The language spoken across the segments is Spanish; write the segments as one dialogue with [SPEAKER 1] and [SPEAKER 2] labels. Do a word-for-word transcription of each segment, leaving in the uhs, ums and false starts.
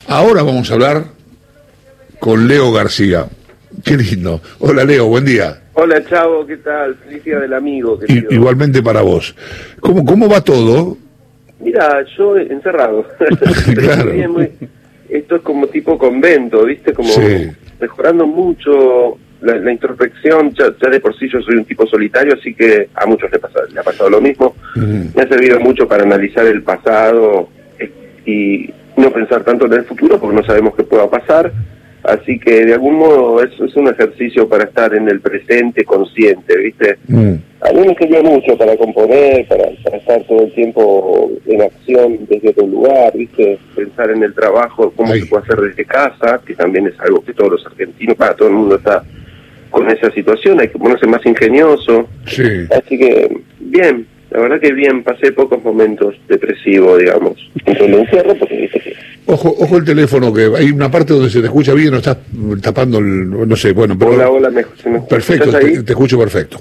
[SPEAKER 1] Ahora vamos a hablar con Leo García. Qué lindo. Hola Leo, buen día.
[SPEAKER 2] Hola Chavo, ¿qué tal? Feliz día del amigo.
[SPEAKER 1] I, igualmente para vos. ¿Cómo, cómo va todo?
[SPEAKER 2] Mira, yo encerrado.
[SPEAKER 1] Claro.
[SPEAKER 2] Bien, muy, esto es como tipo convento, ¿viste? Como
[SPEAKER 1] sí.
[SPEAKER 2] Mejorando mucho la, la introspección. Ya, ya de por sí yo soy un tipo solitario, así que a muchos le, pasa, le ha pasado lo mismo. Mm. Me ha servido mucho para analizar el pasado y no pensar tanto en el futuro, porque no sabemos qué pueda pasar. Así que de algún modo es, es un ejercicio para estar en el presente consciente, ¿viste? Mm. A mí me sirvió mucho para componer, para, para estar todo el tiempo en acción desde otro lugar, ¿viste? Pensar en el trabajo, cómo Ay. se puede hacer desde casa, que también es algo que todos los argentinos, para todo el mundo está con esa situación, hay que ponerse más ingenioso.
[SPEAKER 1] Sí.
[SPEAKER 2] Así que, bien, la verdad que bien, pasé pocos momentos depresivos, digamos, entre el encierro, porque viste que...
[SPEAKER 1] Ojo, ojo el teléfono, que hay una parte donde se te escucha bien, no estás tapando el, no sé, bueno, pero...
[SPEAKER 2] Hola, hola, me, ¿se me
[SPEAKER 1] perfecto, te, te escucho perfecto.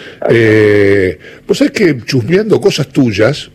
[SPEAKER 1] Eh, pues es que chusmeando cosas tuyas,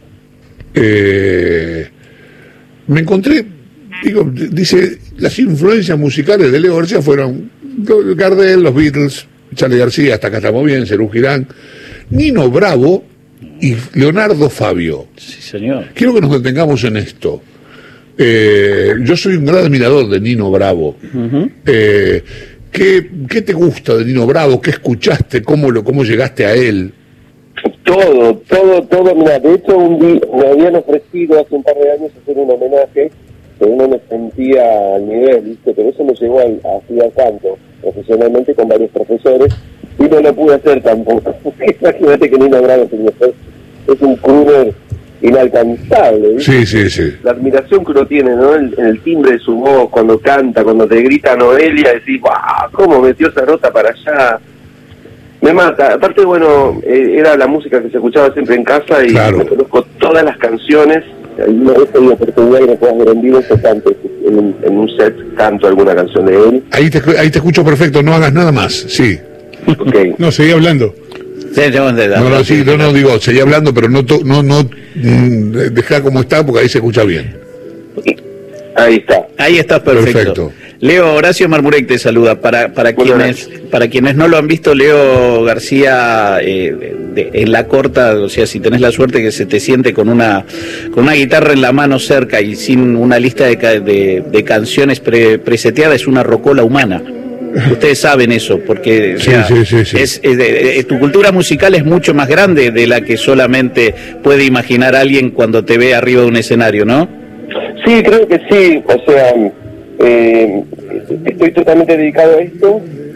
[SPEAKER 1] eh, me encontré, digo, dice, las influencias musicales de Leo García fueron Gardel, los Beatles, Charly García, hasta acá estamos bien, Serú Girán, Nino Bravo y Leonardo Fabio.
[SPEAKER 3] Sí, señor.
[SPEAKER 1] Quiero que nos detengamos en esto. Eh, yo soy un gran admirador de Nino Bravo. Uh-huh. eh, ¿qué, ¿Qué te gusta de Nino Bravo? ¿Qué escuchaste? ¿Cómo, lo, cómo llegaste a él?
[SPEAKER 2] Todo, todo, todo. Mira, de hecho un día, me habían ofrecido hace un par de años hacer un homenaje, pero no me sentía al nivel, ¿viste? Pero eso me llevó a, a estudiar canto profesionalmente con varios profesores y no lo pude hacer tampoco. Imagínate que Nino Bravo es un crooner inalcanzable,
[SPEAKER 1] Sí,
[SPEAKER 2] ¿viste?
[SPEAKER 1] sí, sí.
[SPEAKER 2] La admiración que uno tiene, ¿no? En, en el timbre de su voz, cuando canta, cuando te grita Noelia, decís, ¡guau! ¿Cómo metió esa nota para allá? Me mata. Aparte, bueno, eh, era la música que se escuchaba siempre en casa y
[SPEAKER 1] claro.
[SPEAKER 2] me conozco todas las canciones. Una vez tengo oportunidad que me puedas ver en vivo, yo canto en un, en un set, canto alguna canción de él.
[SPEAKER 1] Ahí te, ahí te escucho perfecto, no hagas nada más, sí.
[SPEAKER 2] Okay.
[SPEAKER 1] No, seguí hablando.
[SPEAKER 3] Sí, no,
[SPEAKER 1] no, no, sí, no, no, digo, seguí hablando, pero no, to, no, no, mmm, dejá como está, porque ahí se escucha bien.
[SPEAKER 2] Ahí está.
[SPEAKER 3] Ahí estás perfecto.
[SPEAKER 1] Perfecto.
[SPEAKER 3] Leo, Horacio Marmurek te saluda. Para para quienes para quienes no lo han visto, Leo García eh, de, en la corta, o sea, si tenés la suerte que se te siente con una con una guitarra en la mano cerca y sin una lista de, de, de canciones pre, preseteada, es una rocola humana. Ustedes saben eso, porque
[SPEAKER 1] sí,
[SPEAKER 3] o sea,
[SPEAKER 1] sí, sí, sí.
[SPEAKER 3] Es, es, es, tu cultura musical es mucho más grande de la que solamente puede imaginar alguien cuando te ve arriba de un escenario, ¿no?
[SPEAKER 2] Sí, creo que sí. O sea, eh, estoy totalmente dedicado a esto.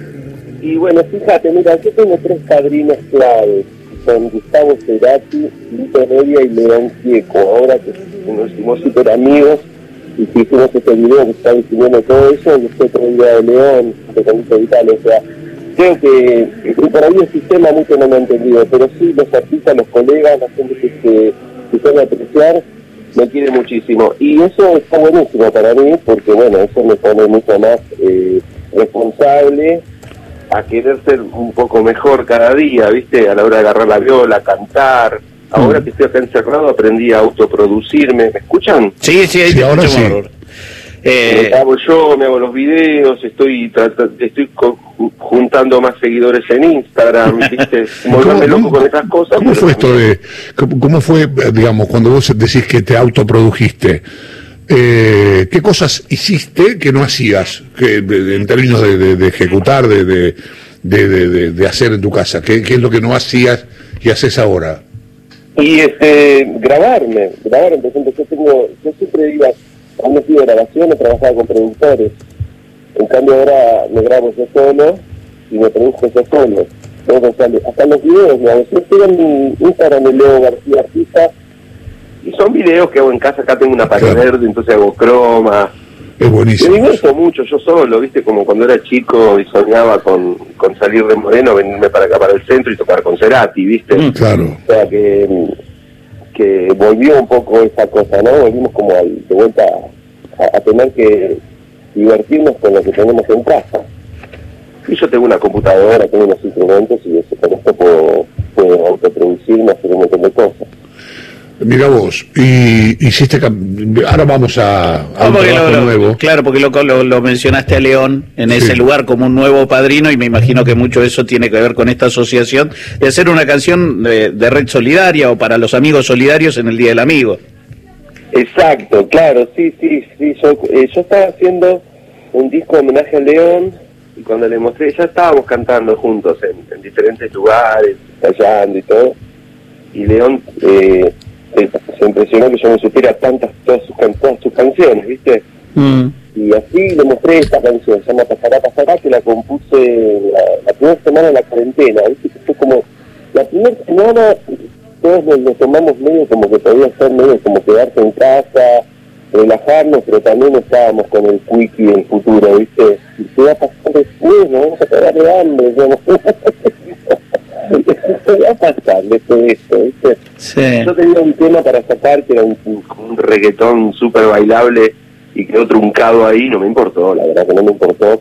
[SPEAKER 2] Y bueno, fíjate, mira, yo tengo tres padrinos claves. Son Gustavo Cerati, Lito Nevia y León Gieco. Ahora que nos hicimos súper amigos y que hicimos este video que está definiendo todo eso, y este otro video de León, de Conquista Vital, o sea, creo que, que por ahí el sistema mucho no me ha entendido, pero sí los artistas, los colegas, la gente que se, que se van a apreciar, me quiere muchísimo. Y eso está buenísimo para mí, porque bueno, eso me pone mucho más eh, responsable a querer ser un poco mejor cada día, ¿viste? A la hora de agarrar la viola, cantar. Ahora que estoy acá encerrado aprendí a autoproducirme. ¿Me escuchan?
[SPEAKER 3] Sí, sí, ahí
[SPEAKER 1] sí,
[SPEAKER 3] te
[SPEAKER 1] ahora sí.
[SPEAKER 2] Eh... Me hago yo, me hago los videos, estoy estoy juntando más seguidores en Instagram, ¿viste? Volverme loco con esas cosas.
[SPEAKER 1] ¿Cómo fue esto de, cómo fue, digamos, cuando vos decís que te autoprodujiste? Eh, ¿Qué cosas hiciste que no hacías, que, de, en términos de, de, de ejecutar, de, de, de, de, de hacer en tu casa? ¿Qué, ¿Qué es lo que no hacías y haces ahora?
[SPEAKER 2] Y este, grabarme, grabarme, por ejemplo, yo tengo, yo siempre iba a un estudio de grabación, trabajaba con productores. En cambio ahora me grabo yo solo y me produzco yo solo. Entonces, hasta los videos, ¿no? Yo estoy en mi Instagram de Leo García Artista y son videos que hago en casa. Acá tengo una pared claro. verde, entonces hago croma.
[SPEAKER 1] Es buenísimo.
[SPEAKER 2] Me divierto mucho yo solo, ¿viste? Como cuando era chico y soñaba con, con salir de Moreno, venirme para acá, para el centro y tocar con Cerati, ¿viste?
[SPEAKER 1] Mm, claro.
[SPEAKER 2] O sea que, que volvió un poco esa cosa, ¿no? Volvimos como a, de vuelta a, a tener que divertirnos con lo que tenemos en casa. Y yo tengo una computadora, tengo unos instrumentos y eso, con esto puedo, puedo autoproducirme, hacer un montón de cosas.
[SPEAKER 1] Mira vos, y hiciste, ahora vamos a, a
[SPEAKER 3] no,
[SPEAKER 1] un trabajo
[SPEAKER 3] lo,
[SPEAKER 1] nuevo.
[SPEAKER 3] Claro, porque lo, lo, lo mencionaste a León en sí. ese lugar como un nuevo padrino, y me imagino que mucho de eso tiene que ver con esta asociación de hacer una canción de, de red solidaria o para los amigos solidarios en el Día del Amigo.
[SPEAKER 2] Exacto, claro, sí, sí, sí. Yo, eh, yo estaba haciendo un disco de homenaje a León, y cuando le mostré, ya estábamos cantando juntos en, en diferentes lugares, ensayando y todo, y León eh, se impresionó que yo no supiera tantas, todas sus, todas sus canciones, ¿viste? Mm. Y así le mostré esta canción, se llama Pasará, Pasará, que la compuse la, la primera semana de la cuarentena, ¿viste? Que fue como, la primera semana todos nos lo tomamos medio como que podía ser medio como quedarse en casa, relajarnos, pero también estábamos con el quickie del futuro, ¿viste? Y qué va a pasar después, ¿no? Vamos a quedar de hambre, ¿no? ¿Qué va a pasar después de esto, ¿viste? Sí. Yo tenía un tema para sacar que era un, un, un reggaetón súper bailable y quedó truncado ahí, no me importó, la verdad que no me importó.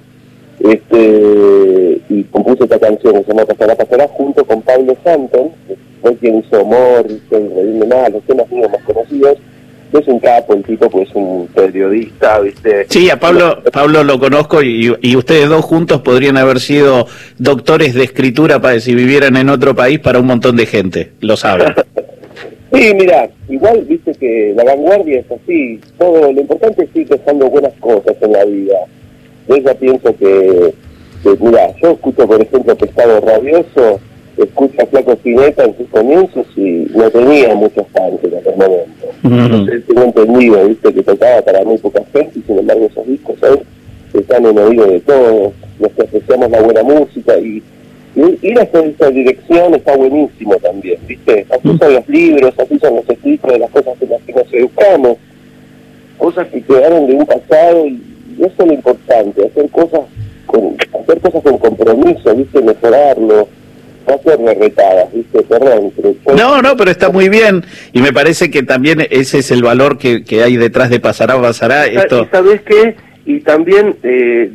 [SPEAKER 2] Este, y compuse esta canción que se llama Pasará, Pasará, junto con Pablo Santon, que fue quien hizo Amor, hizo El Redime Más, los temas míos más conocidos. Es un capo, el tipo, pues un periodista, ¿viste?
[SPEAKER 3] Sí, a Pablo Pablo lo conozco, y, y ustedes dos juntos podrían haber sido doctores de escritura para si vivieran en otro país para un montón de gente, lo saben.
[SPEAKER 2] Sí, mira, igual, viste que la vanguardia es así, todo lo importante es ir dejando buenas cosas en la vida. Yo ya pienso que, que mira, yo escucho, por ejemplo, Pescado Rabioso, escucho a Flaco Spinetta en sus comienzos y no tenía muchos fans en aquel momento. Uh-huh. Entonces tengo entendido, viste, que tocaba para muy poca gente, y sin embargo esos discos hoy están en oído de todos, los que apreciamos la buena música, y, y ir hacia esa dirección está buenísimo también, viste. Así uh-huh. son los libros, así son los escritos de las cosas en las que nos educamos, cosas que quedaron de un pasado, y eso es lo importante, hacer cosas con, hacer cosas con compromiso, viste, mejorarlo. No hacerme retadas, ¿viste? Perdón, pero yo...
[SPEAKER 3] No, no, pero está muy bien, y me parece que también ese es el valor que, que hay detrás de Pasará, Pasará. Esto...
[SPEAKER 2] ¿Y sabes qué? Y también eh,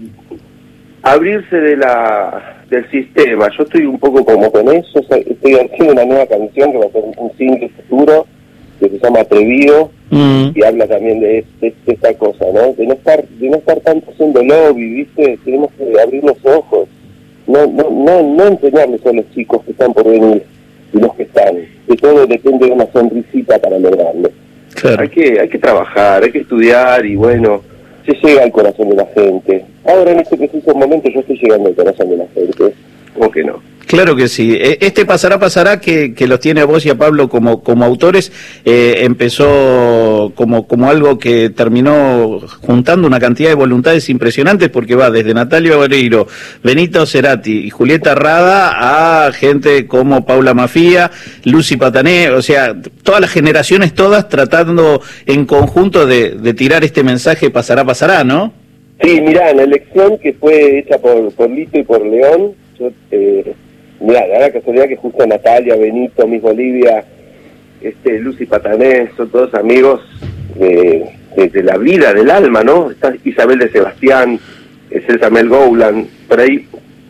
[SPEAKER 2] abrirse de la del sistema. Yo estoy un poco como con eso, o sea, estoy haciendo una nueva canción que va a ser un single futuro, que se llama Atrevido, mm. y habla también de, de, de esta cosa, ¿no? De no estar, de no estar tanto haciendo lobby, ¿viste? Tenemos que abrir los ojos. No, no, no, no enseñarles a los chicos que están por venir y los que están, que todo depende de una sonrisita para lograrlo. Claro. Hay que, hay que trabajar, hay que estudiar, y bueno, se llega al corazón de la gente. Ahora en este preciso momento yo estoy llegando al corazón de la gente, ¿cómo que no?
[SPEAKER 3] Claro que sí. Este Pasará, Pasará, que, que los tiene a vos y a Pablo como, como autores, eh, empezó como, como algo que terminó juntando una cantidad de voluntades impresionantes, porque va desde Natalia Oreiro, Benito Cerati y Julieta Rada a gente como Paula Mafia, Lucy Patané, o sea, todas las generaciones todas tratando en conjunto de, de tirar este mensaje Pasará, Pasará, ¿no?
[SPEAKER 2] Sí, mirá, la elección que fue hecha por, por Lito y por León, yo... Eh... Mirá, la casualidad que justo Natalia, Benito, Miss Bolivia, este, Lucy Patané, son todos amigos de, de, de la vida, del alma, ¿no? Está Isabel de Sebastián, Celsa Mel Gowland, por ahí.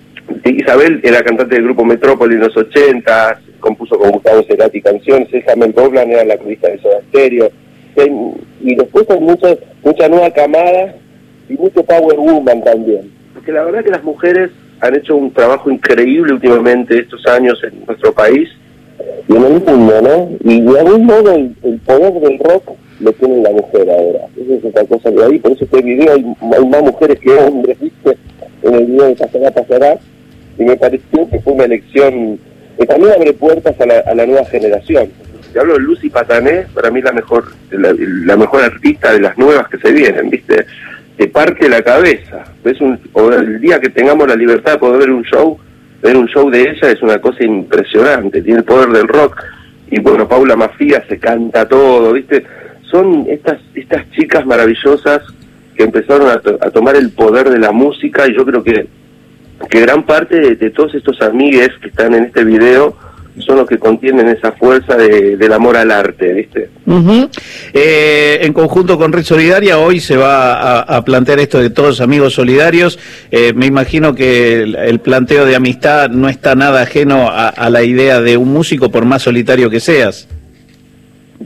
[SPEAKER 2] Isabel era cantante del grupo Metrópoli en los ochenta, compuso con Gustavo Cerati canciones, Celsa Mel Gowland era la corista de Soda Stereo, y después hay mucha, mucha nueva camada y mucho power woman también. Porque la verdad que las mujeres han hecho un trabajo increíble últimamente estos años en nuestro país y en el mundo, ¿no? Y de algún modo el, el poder del rock lo tiene la mujer ahora. Esa es otra cosa de ahí, por eso este video hay, hay más mujeres que hombres, ¿viste? En el video de Pasará, Pasará, y me pareció que fue una elección que también abre puertas a la, a la nueva generación. Si hablo de Lucy Patané, para mí la mejor, la, la mejor artista de las nuevas que se vienen, ¿viste? Te parte la cabeza. ¿Ves? Un, el día que tengamos la libertad de poder ver un show, ver un show de ella es una cosa impresionante, tiene el poder del rock, y bueno, Paula Mafia se canta todo, ¿viste? Son estas estas chicas maravillosas que empezaron a, to a tomar el poder de la música, y yo creo que, que gran parte de, de todos estos amigues que están en este video son los que contienen esa fuerza de, del amor al arte, ¿viste?
[SPEAKER 3] Uh-huh. eh, en conjunto con Red Solidaria hoy se va a, a plantear esto de todos amigos solidarios. Eh, me imagino que el, el planteo de amistad no está nada ajeno a, a la idea de un músico, por más solitario que seas.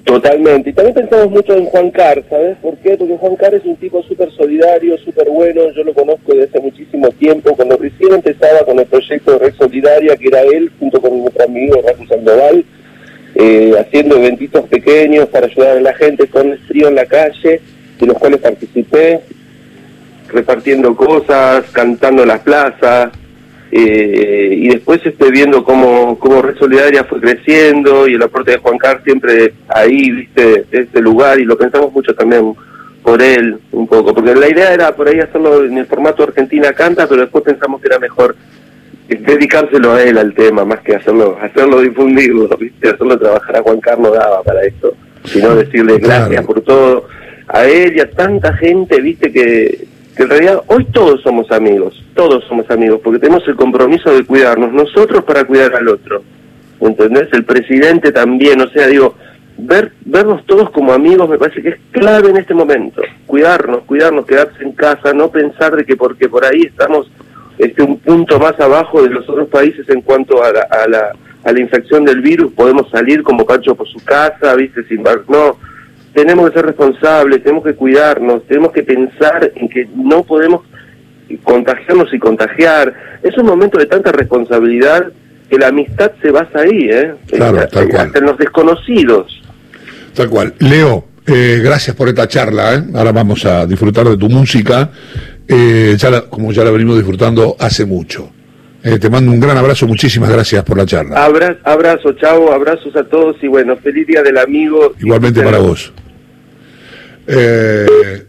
[SPEAKER 2] Totalmente. Y también pensamos mucho en Juan Carr, ¿sabes por qué? Porque Juan Carr es un tipo súper solidario, súper bueno. Yo lo conozco desde hace muchísimo tiempo, cuando recién empezaba con el proyecto de Red Solidaria, que era él, junto con nuestro amigo Rafa Sandoval, eh, haciendo eventitos pequeños para ayudar a la gente con el frío en la calle, de los cuales participé, repartiendo cosas, cantando en las plazas. Eh, y después estoy viendo cómo, cómo Red Solidaria fue creciendo y el aporte de Juan Carr siempre ahí, viste, de este lugar, y lo pensamos mucho también por él, un poco, porque la idea era por ahí hacerlo en el formato Argentina Canta, pero después pensamos que era mejor dedicárselo a él al tema, más que hacerlo hacerlo difundirlo, viste, hacerlo trabajar a Juan Carr no daba para esto, sino decirle gracias claro. por todo, a él y a tanta gente, viste, que... que en realidad hoy todos somos amigos, todos somos amigos, porque tenemos el compromiso de cuidarnos, nosotros para cuidar al otro, ¿entendés? El presidente también, o sea, digo, ver vernos todos como amigos me parece que es clave en este momento, cuidarnos, cuidarnos, quedarse en casa, no pensar de que porque por ahí estamos este un punto más abajo de los otros países en cuanto a la, a la, a la infección del virus, podemos salir como Pancho por su casa, ¿viste? Sin bar, no. Tenemos que ser responsables, tenemos que cuidarnos, tenemos que pensar en que no podemos contagiarnos y contagiar. Es un momento de tanta responsabilidad que la amistad se basa ahí, ¿eh?
[SPEAKER 1] Claro,
[SPEAKER 2] eh,
[SPEAKER 1] tal cual.
[SPEAKER 2] Hasta en los desconocidos.
[SPEAKER 1] Tal cual. Leo, eh, gracias por esta charla, ¿eh? Ahora vamos a disfrutar de tu música, eh, ya la, como ya la venimos disfrutando hace mucho. Eh, te mando un gran abrazo, muchísimas gracias por la charla.
[SPEAKER 2] Abra, abrazo, chavo, abrazos a todos y bueno, feliz día del amigo.
[SPEAKER 1] Igualmente para vos. Eh,